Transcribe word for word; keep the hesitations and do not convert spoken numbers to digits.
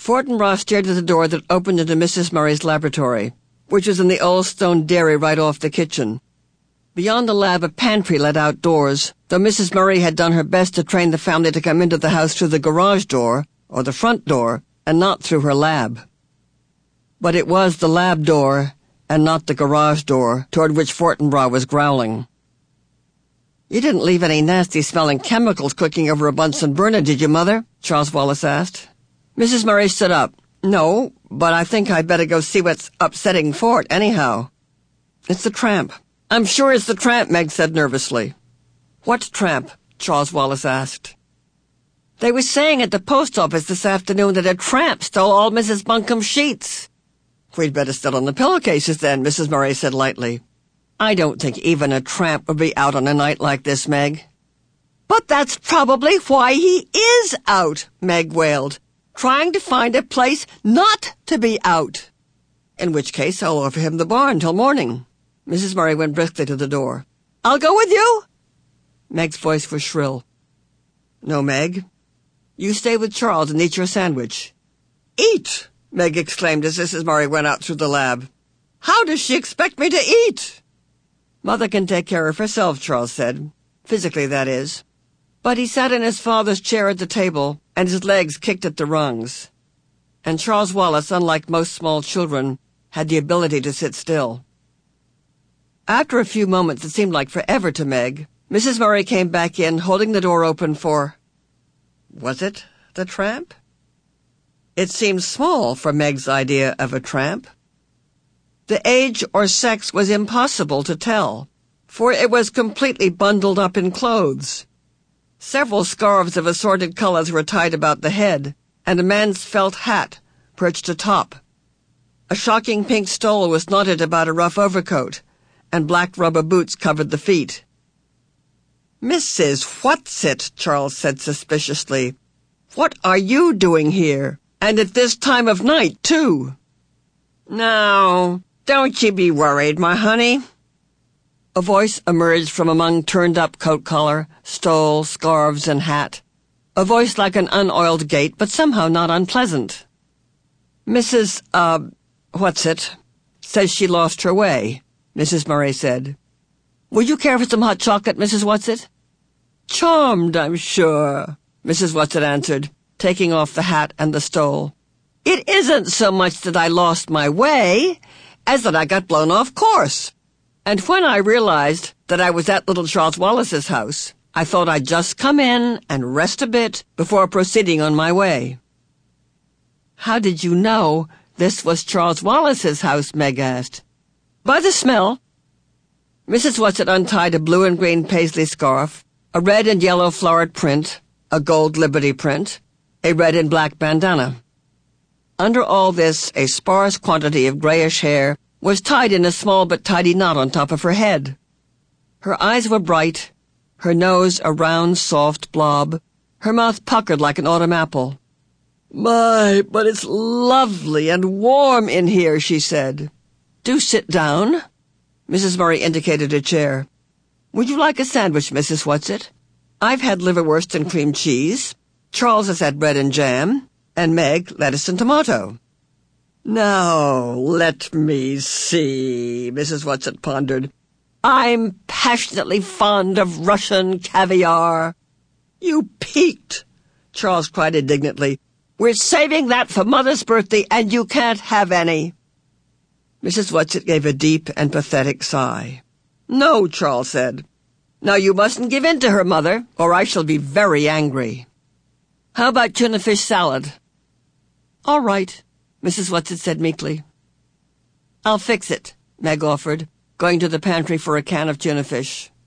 Fortinbras stared at the door that opened into Missus Murray's laboratory, which was in the old stone dairy right off the kitchen. Beyond the lab, a pantry led outdoors, though Missus Murray had done her best to train the family to come into the house through the garage door, or the front door, and not through her lab. But it was the lab door, and not the garage door, toward which Fortinbras was growling. "You didn't leave any nasty-smelling chemicals cooking over a Bunsen burner, did you, Mother?" Charles Wallace asked. Missus Murray stood up. "No, but I think I'd better go see what's upsetting Fort, anyhow." "It's the tramp." "I'm sure it's the tramp," Meg said nervously. "What tramp?" Charles Wallace asked. "They were saying at the post office this afternoon that a tramp stole all Missus Buncombe's sheets." "We'd better sit on the pillowcases then," Missus Murray said lightly. "I don't think even a tramp would be out on a night like this, Meg." "But that's probably why he is out," Meg wailed. "Trying to find a place not to be out." "In which case I'll offer him the barn till morning." Missus Murray went briskly to the door. "I'll go with you?" Meg's voice was shrill. "No, Meg. You stay with Charles and eat your sandwich." "Eat!" Meg exclaimed as Missus Murray went out through the lab. "How does she expect me to eat?" "Mother can take care of herself," Charles said. "Physically, that is." But he sat in his father's chair at the table, and his legs kicked at the rungs. And Charles Wallace, unlike most small children, had the ability to sit still. After a few moments that seemed like forever to Meg, Missus Murray came back in, holding the door open for... Was it the tramp? It seemed small for Meg's idea of a tramp. The age or sex was impossible to tell, for it was completely bundled up in clothes. Several scarves of assorted colors were tied about the head, and a man's felt hat perched atop. A shocking pink stole was knotted about a rough overcoat, and black rubber boots covered the feet. "Missus Whatsit," Charles said suspiciously, "what are you doing here? And at this time of night, too?" "Now, don't you be worried, my honey." A voice emerged from among turned-up coat collar, stole, scarves, and hat. A voice like an unoiled gate, but somehow not unpleasant. "Missus, uh, Whatsit, says she lost her way," Missus Murray said. "Would you care for some hot chocolate, Missus Whatsit?" "Charmed, I'm sure," Missus Whatsit answered, taking off the hat and the stole. "It isn't so much that I lost my way, as that I got blown off course. And when I realized that I was at little Charles Wallace's house, I thought I'd just come in and rest a bit before proceeding on my way." "How did you know this was Charles Wallace's house?" Meg asked. "By the smell." Missus Whatsit untied a blue and green paisley scarf, a red and yellow flowered print, a gold Liberty print, a red and black bandana. Under all this, a sparse quantity of grayish hair was tied in a small but tidy knot on top of her head. Her eyes were bright, her nose a round, soft blob, her mouth puckered like an autumn apple. "My, but it's lovely and warm in here," she said. "Do sit down." Missus Murray indicated a chair. "Would you like a sandwich, Missus Whatsit? I've had liverwurst and cream cheese. Charles has had bread and jam, and Meg lettuce and tomato." "Now, let me see," Missus Whatsit pondered. "I'm passionately fond of Russian caviar." "You peaked," Charles cried indignantly. "We're saving that for Mother's birthday, and you can't have any." Missus Whatsit gave a deep and pathetic sigh. "No," Charles said. "Now you mustn't give in to her, Mother, or I shall be very angry. How about tuna fish salad?" "All right," Missus Whatsit said meekly. "I'll fix it," Meg offered, going to the pantry for a can of tuna fish.